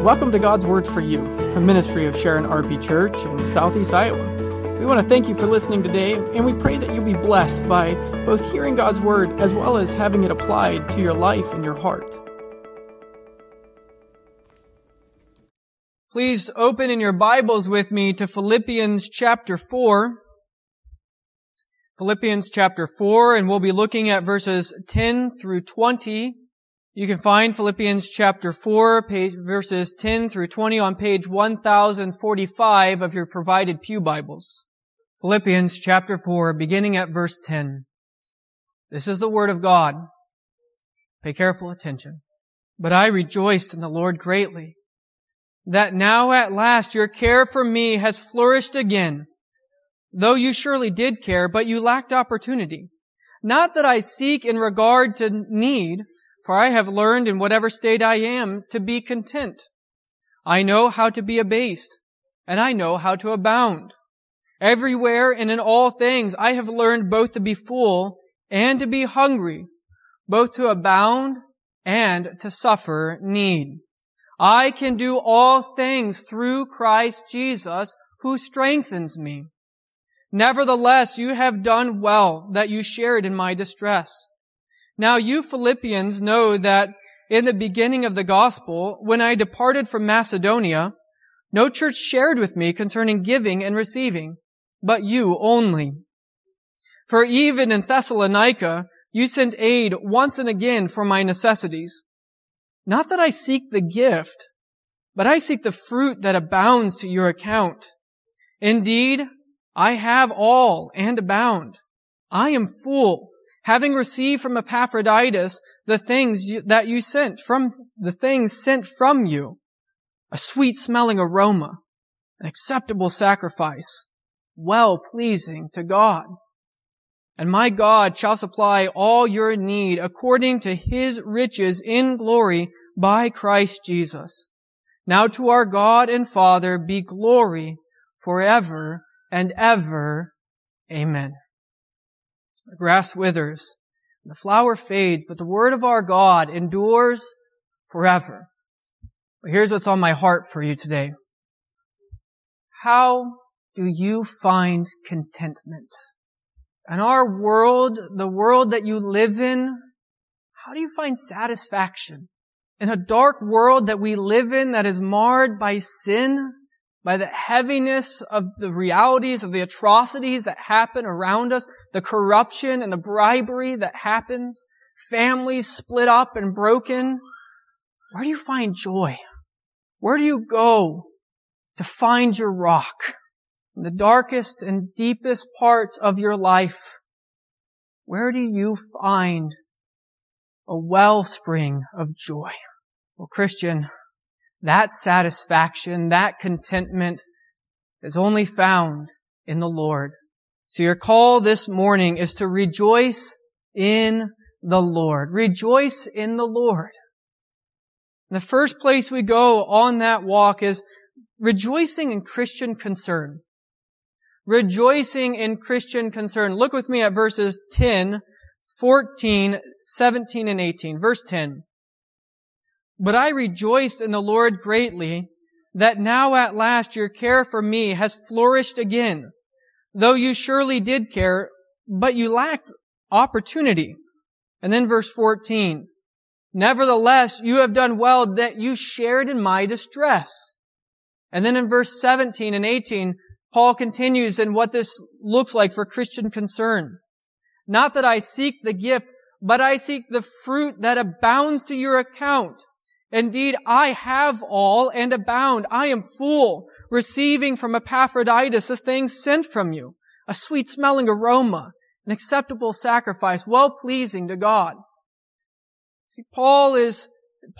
Welcome to God's Word for You, a ministry of Sharon RP Church in Southeast Iowa. We want to thank you for listening today, and we pray that you'll be blessed by both hearing God's Word as well as having it applied to your life and your heart. Please open in your Bibles with me to Philippians chapter 4. Philippians chapter 4, and we'll be looking at verses 10 through 20. You can find Philippians chapter 4, verses 10 through 20 on page 1045 of your provided pew Bibles. Philippians chapter 4, beginning at verse 10. This is the Word of God. Pay careful attention. But I rejoiced in the Lord greatly, that now at last your care for me has flourished again, though you surely did care, but you lacked opportunity. Not that I seek in regard to need, for I have learned in whatever state I am to be content. I know how to be abased, and I know how to abound. Everywhere and in all things I have learned both to be full and to be hungry, both to abound and to suffer need. I can do all things through Christ Jesus, who strengthens me. Nevertheless, you have done well that you shared in my distress. Now you Philippians know that in the beginning of the gospel, when I departed from Macedonia, no church shared with me concerning giving and receiving, but you only. For even in Thessalonica, you sent aid once and again for my necessities. Not that I seek the gift, but I seek the fruit that abounds to your account. Indeed, I have all and abound. I am full, having received from Epaphroditus the things that you sent from you, a sweet-smelling aroma, an acceptable sacrifice, well-pleasing to God. And my God shall supply all your need according to His riches in glory by Christ Jesus. Now to our God and Father be glory forever and ever. Amen. The grass withers, the flower fades, but the word of our God endures forever. But here's what's on my heart for you today. How do you find contentment? In our world, the world that you live in, how do you find satisfaction? In a dark world that we live in that is marred by sin, by the heaviness of the realities of the atrocities that happen around us, the corruption and the bribery that happens, families split up and broken, where do you find joy? Where do you go to find your rock? In the darkest and deepest parts of your life, where do you find a wellspring of joy? Well, Christian, that satisfaction, that contentment is only found in the Lord. So your call this morning is to rejoice in the Lord. Rejoice in the Lord. The first place we go on that walk is rejoicing in Christian concern. Rejoicing in Christian concern. Look with me at verses 10, 14, 17, and 18. Verse 10. But I rejoiced in the Lord greatly, that now at last your care for me has flourished again, though you surely did care, but you lacked opportunity. And then verse 14. Nevertheless, you have done well that you shared in my distress. And then in verse 17 and 18, Paul continues in what this looks like for Christian concern. Not that I seek the gift, but I seek the fruit that abounds to your account. Indeed, I have all and abound. I am full, receiving from Epaphroditus the things sent from you, a sweet-smelling aroma, an acceptable sacrifice, well-pleasing to God. See, Paul is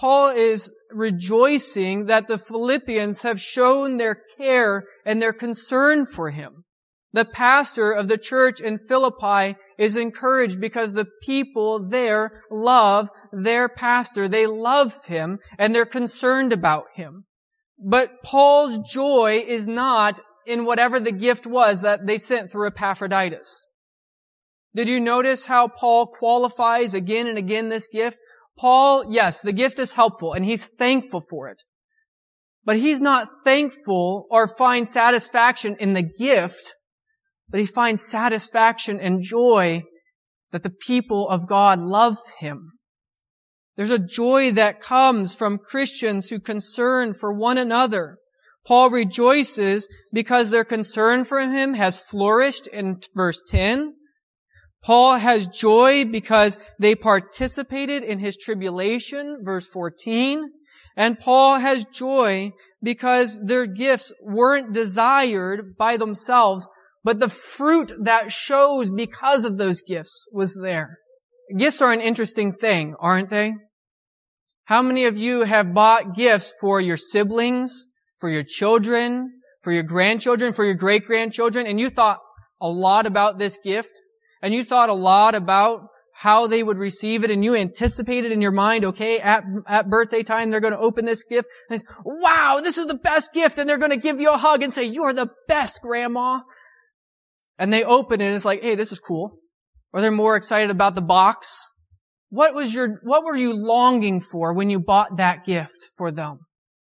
rejoicing that the Philippians have shown their care and their concern for him. The pastor of the church in Philippi is encouraged because the people there love their pastor. They love him and they're concerned about him. But Paul's joy is not in whatever the gift was that they sent through Epaphroditus. Did you notice how Paul qualifies again and again this gift? Paul, yes, the gift is helpful and he's thankful for it. But he's not thankful or finds satisfaction in the gift, but he finds satisfaction and joy that the people of God love him. There's a joy that comes from Christians who concern for one another. Paul rejoices because their concern for him has flourished in verse 10. Paul has joy because they participated in his tribulation, verse 14. And Paul has joy because their gifts weren't desired by themselves, but the fruit that shows because of those gifts was there. Gifts are an interesting thing, aren't they? How many of you have bought gifts for your siblings, for your children, for your grandchildren, for your great-grandchildren, and you thought a lot about this gift, and you thought a lot about how they would receive it, and you anticipated in your mind, okay, at birthday time, they're going to open this gift, and wow, this is the best gift, and they're going to give you a hug and say, you're the best, Grandma. And they open it, and it's like, hey, this is cool. Or they're more excited about the box. What were you longing for when you bought that gift for them?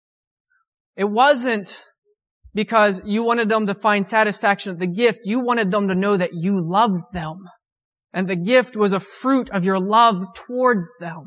It wasn't because you wanted them to find satisfaction at the gift. You wanted them to know that you loved them. And the gift was a fruit of your love towards them.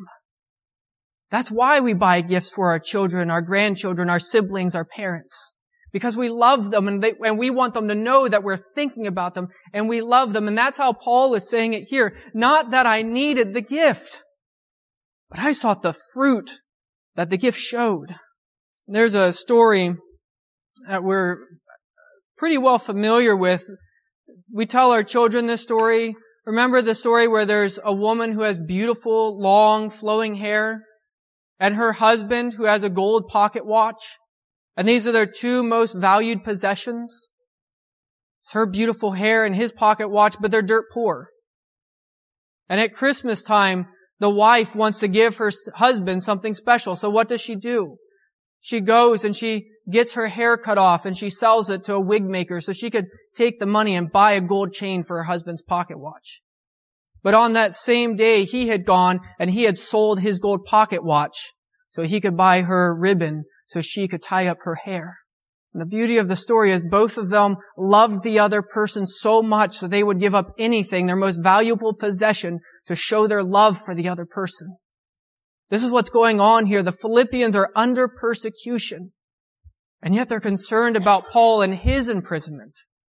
That's why we buy gifts for our children, our grandchildren, our siblings, our parents. Because we love them and we want them to know that we're thinking about them and we love them. And that's how Paul is saying it here. Not that I needed the gift, but I sought the fruit that the gift showed. There's a story that we're pretty well familiar with. We tell our children this story. Remember the story where there's a woman who has beautiful, long, flowing hair and her husband who has a gold pocket watch? And these are their two most valued possessions. It's her beautiful hair and his pocket watch, but they're dirt poor. And at Christmas time, the wife wants to give her husband something special. So what does she do? She goes and she gets her hair cut off and she sells it to a wig maker so she could take the money and buy a gold chain for her husband's pocket watch. But on that same day, he had gone and he had sold his gold pocket watch so he could buy her ribbon so she could tie up her hair. And the beauty of the story is both of them loved the other person so much that they would give up anything, their most valuable possession, to show their love for the other person. This is what's going on here. The Philippians are under persecution, and yet they're concerned about Paul and his imprisonment.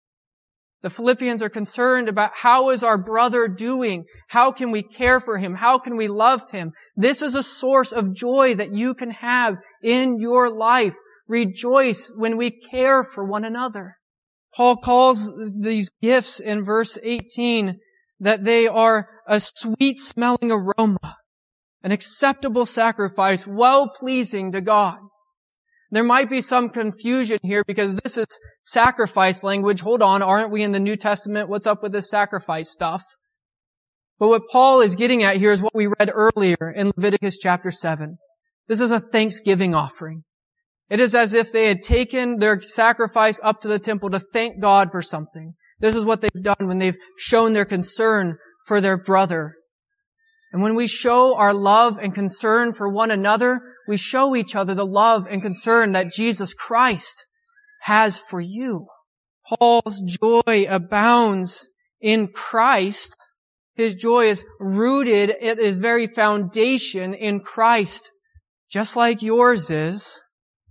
The Philippians are concerned about how is our brother doing? How can we care for him? How can we love him? This is a source of joy that you can have in your life. Rejoice when we care for one another. Paul calls these gifts in verse 18 that they are a sweet-smelling aroma, an acceptable sacrifice, well-pleasing to God. There might be some confusion here because this is sacrifice language. Hold on, aren't we in the New Testament? What's up with this sacrifice stuff? But what Paul is getting at here is what we read earlier in Leviticus chapter 7. This is a thanksgiving offering. It is as if they had taken their sacrifice up to the temple to thank God for something. This is what they've done when they've shown their concern for their brother. And when we show our love and concern for one another, we show each other the love and concern that Jesus Christ has for you. Paul's joy abounds in Christ. His joy is rooted at his very foundation in Christ, just like yours is.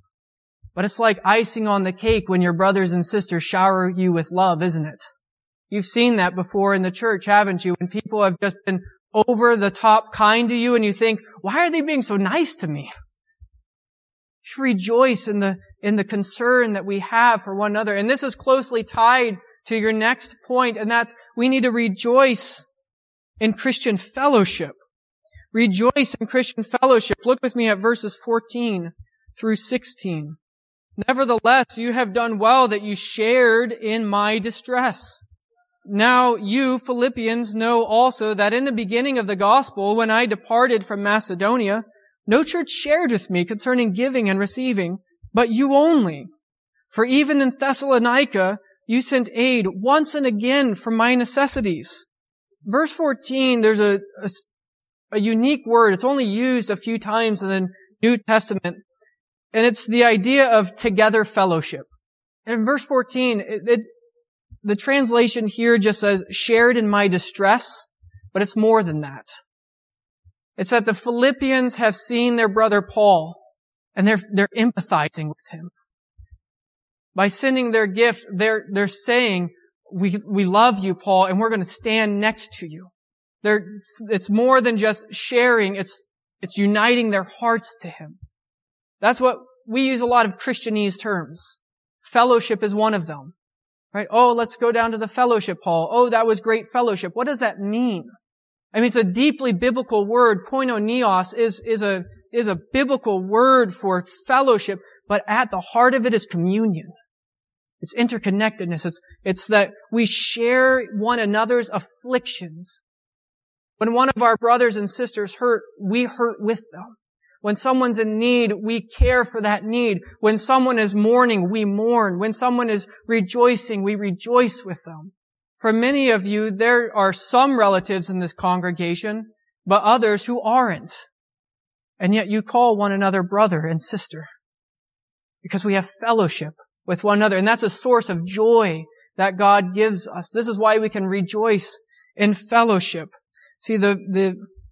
But it's like icing on the cake when your brothers and sisters shower you with love, isn't it? You've seen that before in the church, haven't you? When people have just been over the top kind to you and you think, why are they being so nice to me? You should rejoice in the concern that we have for one another. And this is closely tied to your next point, and that's we need to rejoice in Christian fellowship. Rejoice in Christian fellowship. Look with me at verses 14 through 16. Nevertheless, you have done well that you shared in my distress. Now you, Philippians, know also that in the beginning of the gospel, when I departed from Macedonia, no church shared with me concerning giving and receiving, but you only. For even in Thessalonica, you sent aid once and again for my necessities. Verse 14, there's a unique word. It's only used a few times in the New Testament. And it's the idea of together fellowship. In verse 14, the translation here just says, shared in my distress, but it's more than that. It's that the Philippians have seen their brother Paul, and they're empathizing with him. By sending their gift, they're saying, we love you, Paul, and we're going to stand next to you. It's more than just sharing, it's uniting their hearts to him. That's what we use a lot of Christianese terms. Fellowship is one of them. Right? Oh, let's go down to the fellowship hall. Oh, that was great fellowship. What does that mean? I mean, it's a deeply biblical word. Koinonios is a biblical word for fellowship, but at the heart of it is communion. It's interconnectedness. It's that we share one another's afflictions. When one of our brothers and sisters hurt, we hurt with them. When someone's in need, we care for that need. When someone is mourning, we mourn. When someone is rejoicing, we rejoice with them. For many of you, there are some relatives in this congregation, but others who aren't. And yet you call one another brother and sister because we have fellowship with one another. And that's a source of joy that God gives us. This is why we can rejoice in fellowship. See, the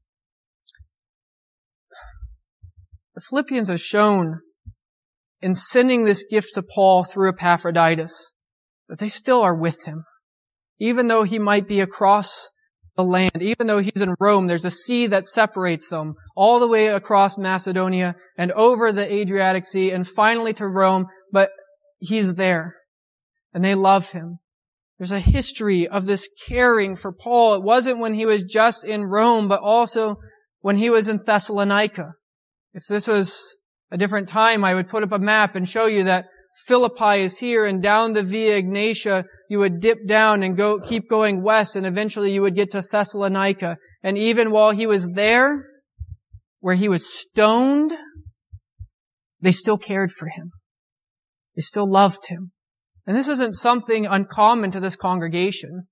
Philippians have shown in sending this gift to Paul through Epaphroditus that they still are with him. Even though he might be across the land, even though he's in Rome, there's a sea that separates them all the way across Macedonia and over the Adriatic Sea and finally to Rome, but he's there and they love him. There's a history of this caring for Paul. It wasn't when he was just in Rome, but also when he was in Thessalonica. If this was a different time, I would put up a map and show you that Philippi is here, and down the Via Ignatia, you would dip down and keep going west, and eventually you would get to Thessalonica. And even while he was there, where he was stoned, they still cared for him. They still loved him. And this isn't something uncommon to this congregation.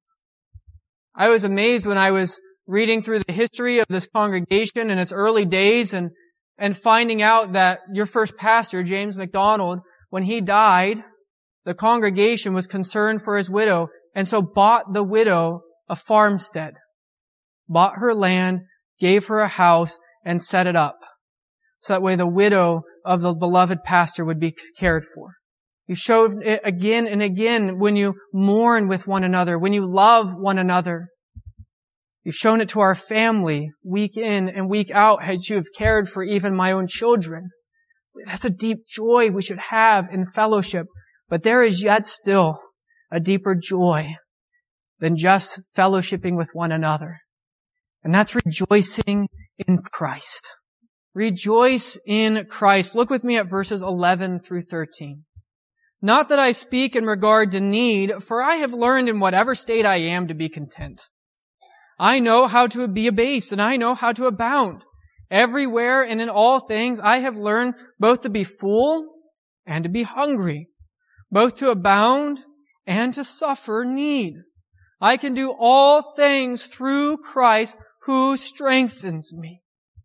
I was amazed when I was reading through the history of this congregation in its early days and finding out that your first pastor, James MacDonald, when he died, the congregation was concerned for his widow and so bought the widow a farmstead, bought her land, gave her a house, and set it up. So that way the widow of the beloved pastor would be cared for. You showed it again and again when you mourn with one another, when you love one another. You've shown it to our family week in and week out as you have cared for even my own children. That's a deep joy we should have in fellowship. But there is yet still a deeper joy than just fellowshipping with one another. And that's rejoicing in Christ. Rejoice in Christ. Look with me at verses 11 through 13. Not that I speak in regard to need, for I have learned in whatever state I am to be content. I know how to be abased, and I know how to abound. Everywhere and in all things I have learned both to be full and to be hungry, both to abound and to suffer need. I can do all things through Christ who strengthens me.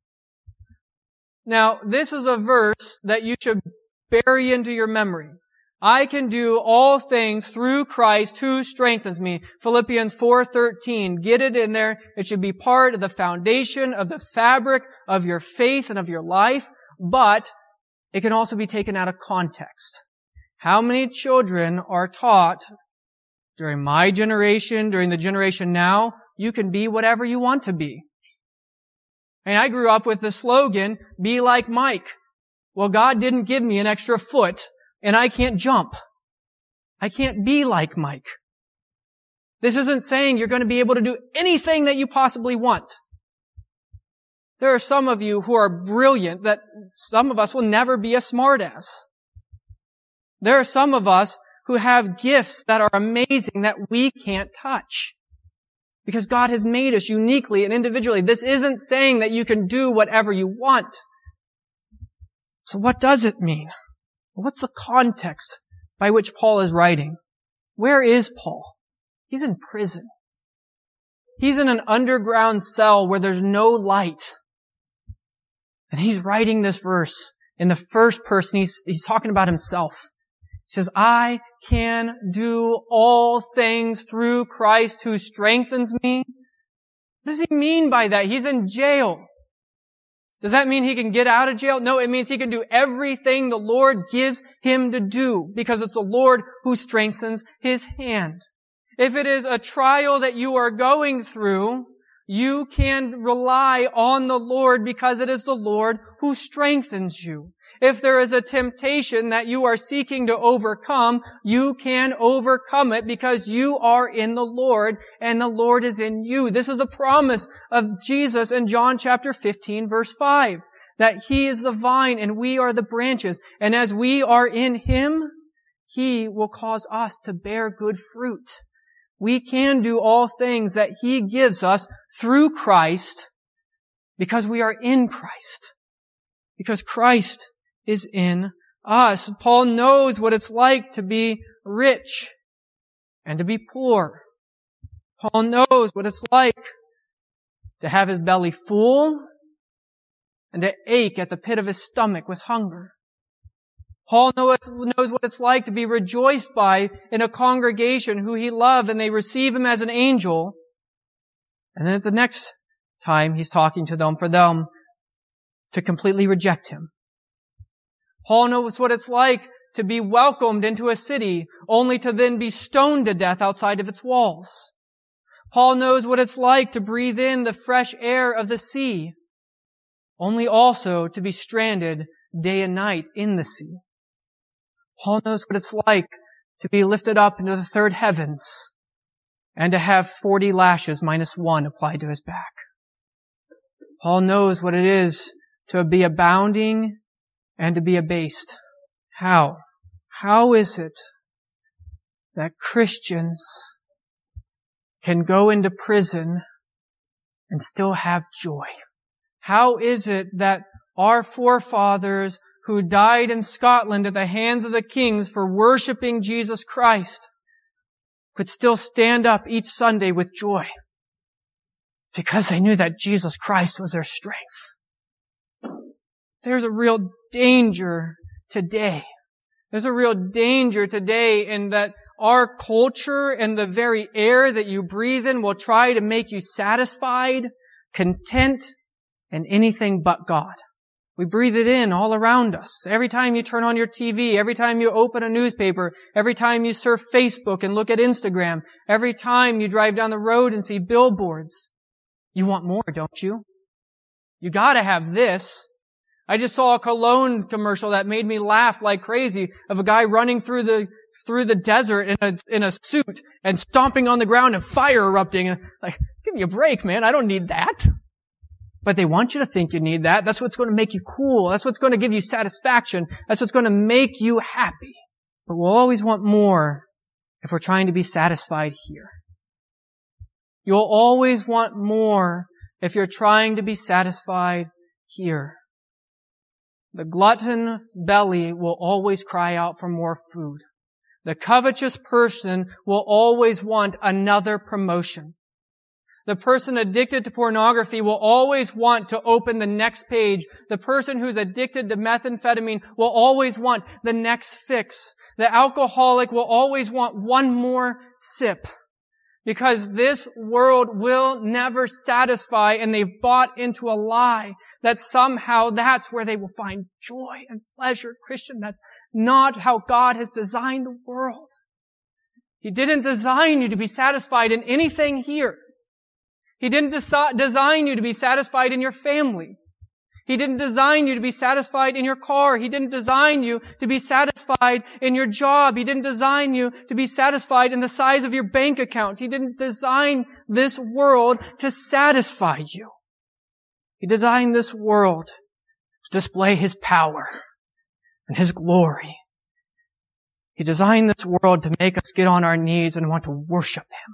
Now, this is a verse that you should bury into your memory. I can do all things through Christ who strengthens me. Philippians 4:13. Get it in there. It should be part of the foundation of the fabric of your faith and of your life, but it can also be taken out of context. How many children are taught during my generation, during the generation now, you can be whatever you want to be? And I grew up with the slogan, be like Mike. Well, God didn't give me an extra foot, and I can't jump. I can't be like Mike. This isn't saying you're going to be able to do anything that you possibly want. There are some of you who are brilliant that some of us will never be a smartass. There are some of us who have gifts that are amazing that we can't touch. Because God has made us uniquely and individually. This isn't saying that you can do whatever you want. So what does it mean? What's the context by which Paul is writing? Where is Paul? He's in prison. He's in an underground cell where there's no light. And he's writing this verse In the first person, he's talking about himself. He says, I can do all things through Christ who strengthens me. What does he mean by that? He's in jail. Does that mean he can get out of jail? No, it means he can do everything the Lord gives him to do because it's the Lord who strengthens his hand. If it is a trial that you are going through, you can rely on the Lord because it is the Lord who strengthens you. If there is a temptation that you are seeking to overcome, you can overcome it because you are in the Lord and the Lord is in you. This is the promise of Jesus in John chapter 15 verse 5, that He is the vine and we are the branches. And as we are in Him, He will cause us to bear good fruit. We can do all things that He gives us through Christ because we are in Christ. Because Christ is in us. Paul knows what it's like to be rich and to be poor. Paul knows what it's like to have his belly full and to ache at the pit of his stomach with hunger. Paul knows what it's like to be rejoiced by in a congregation who he loved and they receive him as an angel. And then at the next time he's talking to them, for them to completely reject him. Paul knows what it's like to be welcomed into a city only to then be stoned to death outside of its walls. Paul knows what it's like to breathe in the fresh air of the sea, only also to be stranded day and night in the sea. Paul knows what it's like to be lifted up into the third heavens and to have 40 lashes minus 1 applied to his back. Paul knows what it is to be abounding and to be abased. How? How is it that Christians can go into prison and still have joy? How is it that our forefathers who died in Scotland at the hands of the kings for worshiping Jesus Christ could still stand up each Sunday with joy? Because they knew that Jesus Christ was their strength. There's a real danger today. There's a real danger today in that our culture and the very air that you breathe in will try to make you satisfied, content, and anything but God. We breathe it in all around us. Every time you turn on your TV, every time you open a newspaper, every time you surf Facebook and look at Instagram, every time you drive down the road and see billboards, you want more, don't you? You gotta have this. I just saw a cologne commercial that made me laugh like crazy of a guy running through the desert in a suit and stomping on the ground and fire erupting. Like, give me a break, man. I don't need that. But they want you to think you need that. That's what's going to make you cool. That's what's going to give you satisfaction. That's what's going to make you happy. But we'll always want more if we're trying to be satisfied here. You'll always want more if you're trying to be satisfied here. The glutton's belly will always cry out for more food. The covetous person will always want another promotion. The person addicted to pornography will always want to open the next page. The person who's addicted to methamphetamine will always want the next fix. The alcoholic will always want one more sip. Because this world will never satisfy, and they've bought into a lie that somehow that's where they will find joy and pleasure. Christian, that's not how God has designed the world. He didn't design you to be satisfied in anything here. He didn't design you to be satisfied in your family. He didn't design you to be satisfied in your car. He didn't design you to be satisfied in your job. He didn't design you to be satisfied in the size of your bank account. He didn't design this world to satisfy you. He designed this world to display His power and His glory. He designed this world to make us get on our knees and want to worship Him.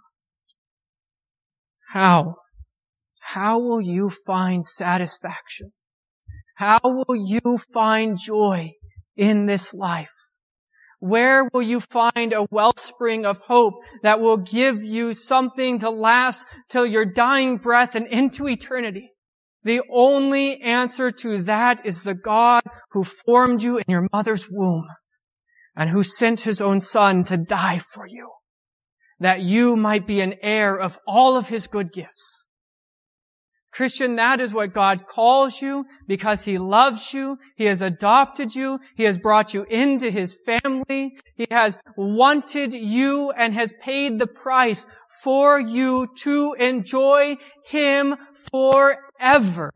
How? How will you find satisfaction? How will you find joy in this life? Where will you find a wellspring of hope that will give you something to last till your dying breath and into eternity? The only answer to that is the God who formed you in your mother's womb and who sent His own Son to die for you, that you might be an heir of all of His good gifts. Christian, that is what God calls you because He loves you. He has adopted you. He has brought you into His family. He has wanted you and has paid the price for you to enjoy Him forever.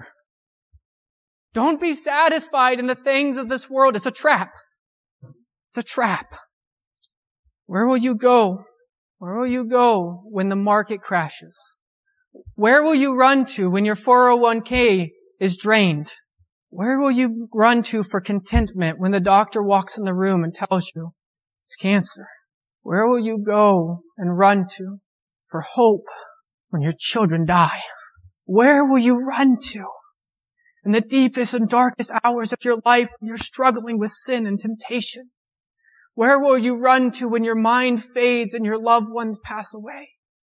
Don't be satisfied in the things of this world. It's a trap. It's a trap. Where will you go? Where will you go when the market crashes? Where will you run to when your 401k is drained? Where will you run to for contentment when the doctor walks in the room and tells you it's cancer? Where will you go and run to for hope when your children die? Where will you run to in the deepest and darkest hours of your life when you're struggling with sin and temptation? Where will you run to when your mind fades and your loved ones pass away?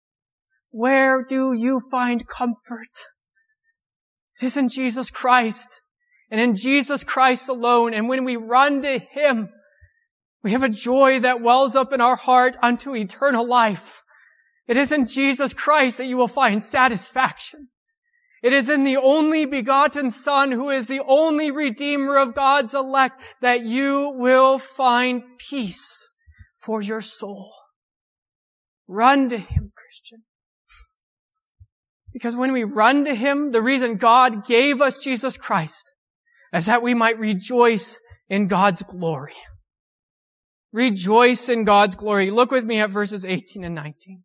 Where do you find comfort? It is in Jesus Christ, and in Jesus Christ alone. And when we run to Him, we have a joy that wells up in our heart unto eternal life. It is in Jesus Christ that you will find satisfaction. It is in the only begotten Son, who is the only Redeemer of God's elect, that you will find peace for your soul. Run to Him, Christian. Because when we run to Him, the reason God gave us Jesus Christ is that we might rejoice in God's glory. Rejoice in God's glory. Look with me at verses 18 and 19.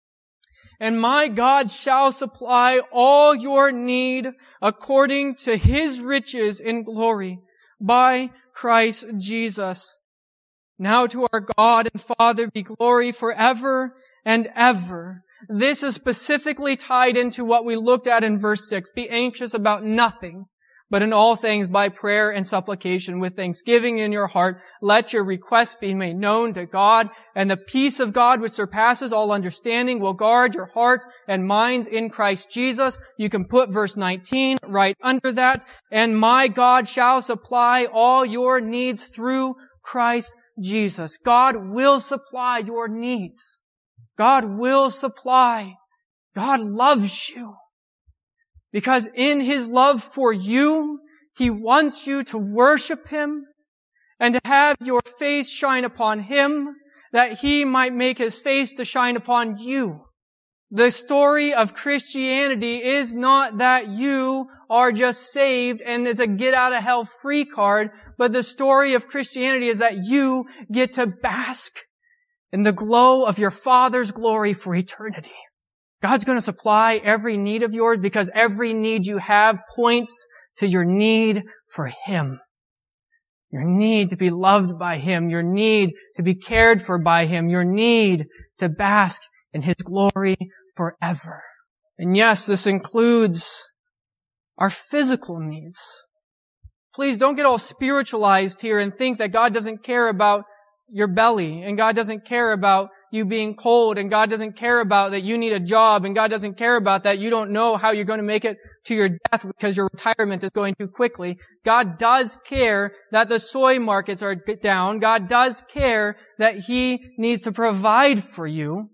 And my God shall supply all your need according to His riches in glory by Christ Jesus. Now to our God and Father be glory forever and ever. This is specifically tied into what we looked at in verse 6. Be anxious about nothing, but in all things by prayer and supplication with thanksgiving in your heart, let your requests be made known to God, and the peace of God which surpasses all understanding will guard your hearts and minds in Christ Jesus. You can put verse 19 right under that. And my God shall supply all your needs through Christ Jesus. God will supply your needs. God will supply. God loves you. Because in His love for you, He wants you to worship Him and to have your face shine upon Him, that He might make His face to shine upon you. The story of Christianity is not that you are just saved and it's a get out of hell free card, but the story of Christianity is that you get to bask in the glow of your Father's glory for eternity. God's going to supply every need of yours because every need you have points to your need for Him. Your need to be loved by Him. Your need to be cared for by Him. Your need to bask in His glory forever. And yes, this includes our physical needs. Please don't get all spiritualized here and think that God doesn't care about your belly, and God doesn't care about you being cold, and God doesn't care about that you need a job, and God doesn't care about that you don't know how you're going to make it to your death because your retirement is going too quickly. God does care that the soy markets are down. God does care that He needs to provide for you.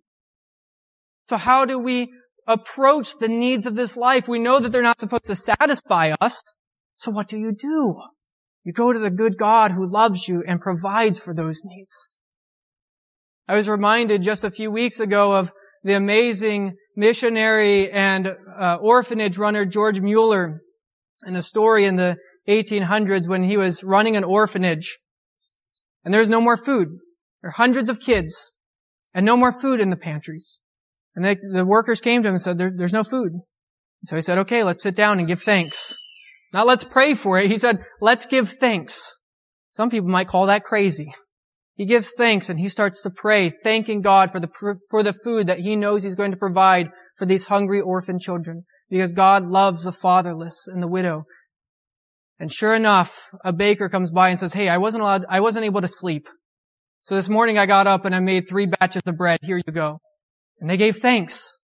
So how do we approach the needs of this life? We know that they're not supposed to satisfy us. So what do? You go to the good God who loves you and provides for those needs. I was reminded just a few weeks ago of the amazing missionary and orphanage runner George Mueller, and a story in the 1800s when he was running an orphanage. And there's no more food. There are hundreds of kids and no more food in the pantries. And the workers came to him and said, there's no food. So he said, okay, let's sit down and give thanks. Not let's pray for it. He said, let's give thanks. Some people might call that crazy. He gives thanks and he starts to pray, thanking God for the food that he knows He's going to provide for these hungry orphan children, because God loves the fatherless and the widow. And sure enough, a baker comes by and says, hey, I wasn't able to sleep. So this morning I got up and I made 3 batches of bread. Here you go. And they gave thanks.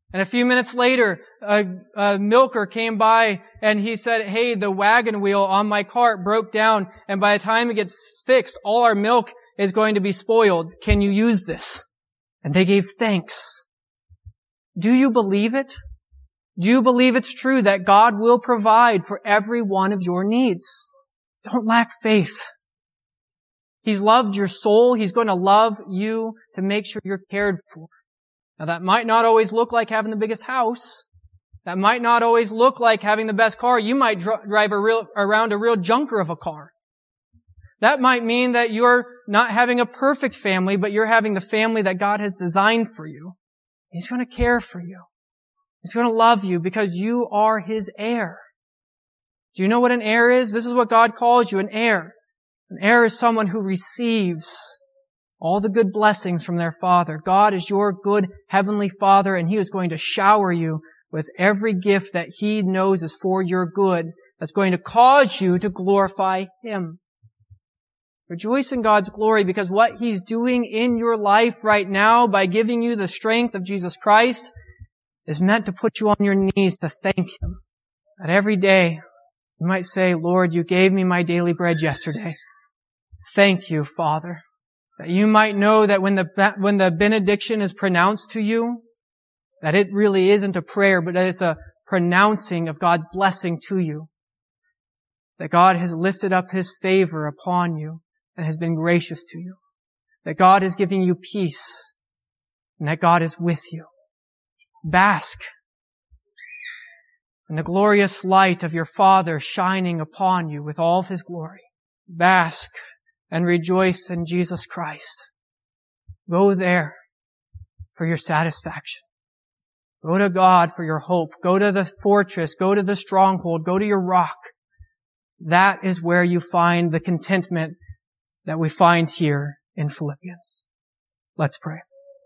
And a few minutes later, a milker came by and he said, hey, the wagon wheel on my cart broke down, and by the time it gets fixed, all our milk is going to be spoiled. Can you use this? And they gave thanks. Do you believe it? Do you believe it's true that God will provide for every one of your needs? Don't lack faith. He's loved your soul. He's going to love you to make sure you're cared for. Now that might not always look like having the biggest house. That might not always look like having the best car. You might drive around a real junker of a car. That might mean that you're not having a perfect family, but you're having the family that God has designed for you. He's going to care for you. He's going to love you because you are His heir. Do you know what an heir is? This is what God calls you, an heir. An heir is someone who receives all the good blessings from their Father. God is your good Heavenly Father, and He is going to shower you with every gift that He knows is for your good, that's going to cause you to glorify Him. Rejoice in God's glory, because what He's doing in your life right now by giving you the strength of Jesus Christ is meant to put you on your knees to thank Him. That every day you might say, Lord, you gave me my daily bread yesterday. Thank you, Father. That you might know that when the benediction is pronounced to you, that it really isn't a prayer, but that it's a pronouncing of God's blessing to you. That God has lifted up His favor upon you and has been gracious to you. That God is giving you peace and that God is with you. Bask in the glorious light of your Father shining upon you with all of His glory. Bask and rejoice in Jesus Christ. Go there for your satisfaction. Go to God for your hope. Go to the fortress. Go to the stronghold. Go to your rock. That is where you find the contentment that we find here in Philippians. Let's pray.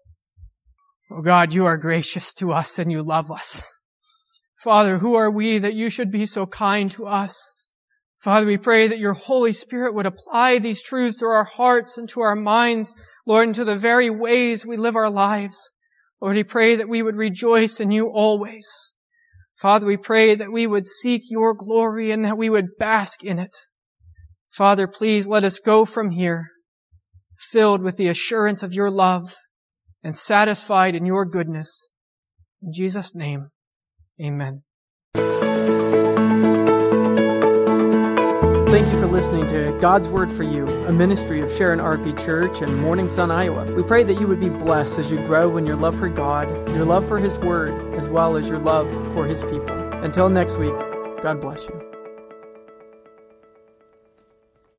Oh God, you are gracious to us and you love us. Father, who are we that you should be so kind to us? Father, we pray that your Holy Spirit would apply these truths to our hearts and to our minds, Lord, and to the very ways we live our lives. Lord, we pray that we would rejoice in you always. Father, we pray that we would seek your glory and that we would bask in it. Father, please let us go from here filled with the assurance of your love and satisfied in your goodness. In Jesus' name, amen. Thank you for listening to God's Word for You, a ministry of Sharon RP Church in Morning Sun, Iowa. We pray that you would be blessed as you grow in your love for God, your love for His Word, as well as your love for His people. Until next week, God bless you.